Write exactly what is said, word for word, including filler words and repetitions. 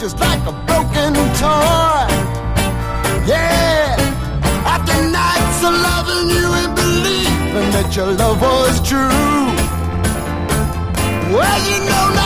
just like a broken toy. Yeah, after nights of loving you and believing that your love was true. Well, you know now